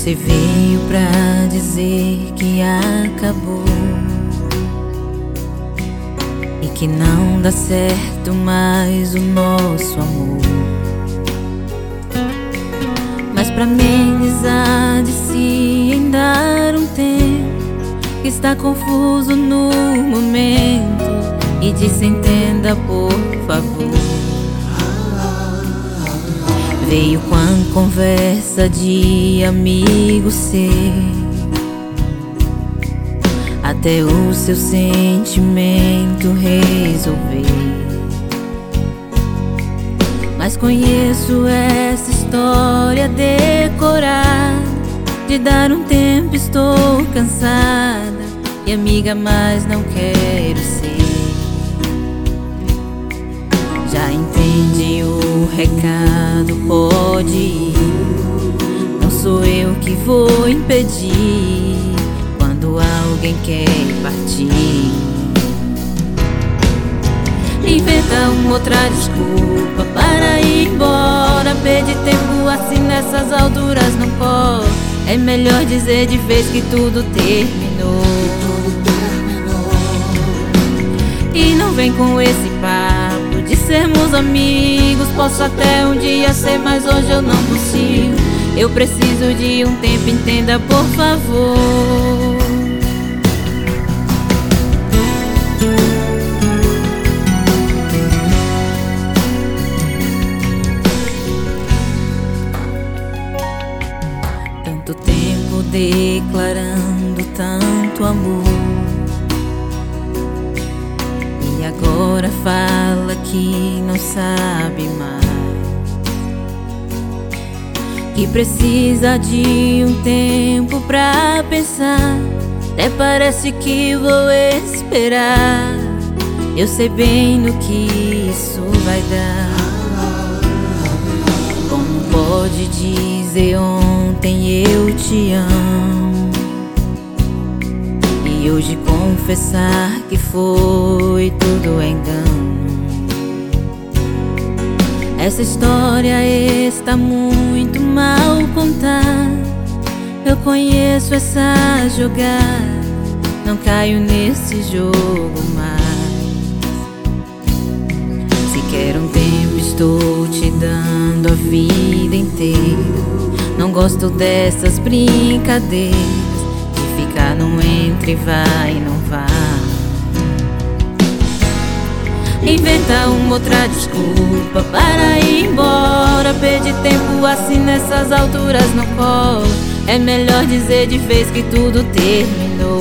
Você veio pra dizer que acabou e que não dá certo mais o nosso amor. Mas pra amenizar, disse em dar um tempo, que está confuso no momento, e disse entenda por favor. Veio com a conversa de amigo seu, até o seu sentimento resolver. Mas conheço essa história decorada, de dar um tempo estou cansada, e amiga mais não quero ser. Já entendi o recado, pode ir, não sou eu que vou impedir quando alguém quer partir. Inventa uma outra desculpa para ir embora, perder tempo assim nessas alturas não cola. É melhor dizer de vez que tudo terminou. E não vem com esse papo de sermos amigos. Posso até um dia ser, mas hoje eu não consigo. Eu preciso de um tempo, entenda por favor. Tanto tempo declarando tanto amor, e agora fala que não sabe mais, que precisa de um tempo pra pensar. Até parece que vou esperar, eu sei bem no que isso vai dar. Como pode dizer ontem eu te amo e hoje confessar que foi tudo engano? Essa história está muito mal contada, eu conheço essa jogada, não caio nesse jogo mais. Se quer um tempo estou te dando a vida inteira, não gosto dessas brincadeiras de ficar no entre vai e não vai. Inventa uma outra desculpa para ir embora, perder tempo assim nessas alturas não cola. É melhor dizer de vez que tudo terminou.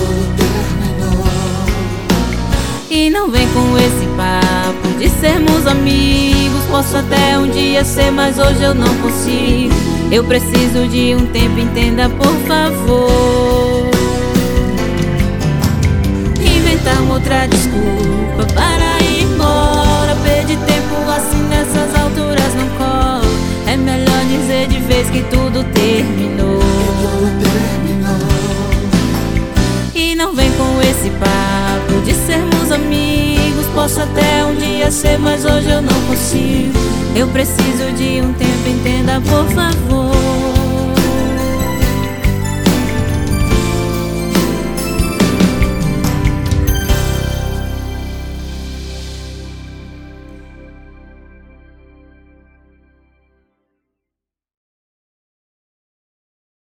E não vem com esse papo de sermos amigos. Posso até um dia ser, mas hoje eu não consigo. Eu preciso de um tempo, entenda por favor. Inventar uma outra desculpa para ir embora, perder tempo assim nessas alturas não cola. É melhor dizer de vez que tudo terminou. E não vem com esse papo de sermos amigos. Posso até um dia ser, mas hoje eu não consigo. Eu preciso de um tempo, entenda por favor.